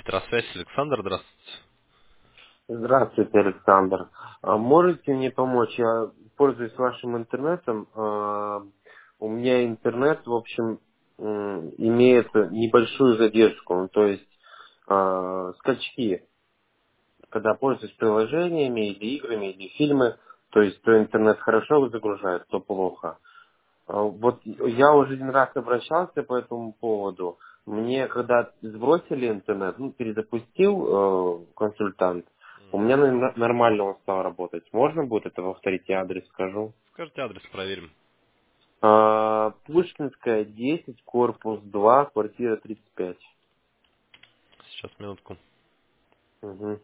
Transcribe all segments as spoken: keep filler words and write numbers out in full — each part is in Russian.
Петросвязь, Александр, здравствуйте. Здравствуйте, Александр. А можете мне помочь? Я пользуюсь вашим интернетом. А, У меня интернет, в общем, м, имеет небольшую задержку, ну, то есть а, скачки, когда пользуюсь приложениями или играми, или фильмы, то есть то интернет хорошо загружает, то плохо. А, Вот я уже один раз обращался по этому поводу. Мне когда сбросили интернет, ну, перезапустил э, консультант, у меня на- нормально он стал работать. Можно будет это повторить? Я адрес скажу. Скажите адрес, проверим. А, Пушкинская, десять, корпус два, квартира тридцать пять. Сейчас, минутку. Мгм.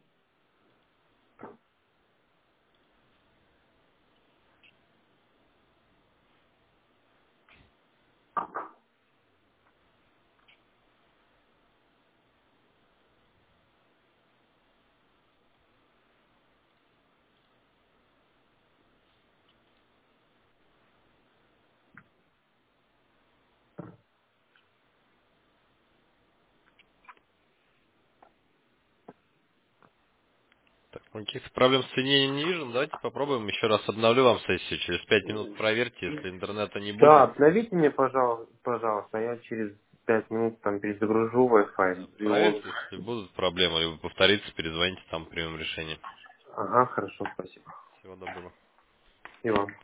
Так, ну, каких-то проблем с соединением не вижу. Давайте попробуем еще раз. Обновлю вам сессию. Через пять минут проверьте, если интернета не Да, будет. обновите мне, пожалуйста, пожалуйста, а я через пять минут там перезагружу Да, Wi-Fi. И он... проверьте, если будут проблемы, либо повторится, перезвоните, там примем решение. Ага, хорошо, спасибо. Всего доброго. И вам.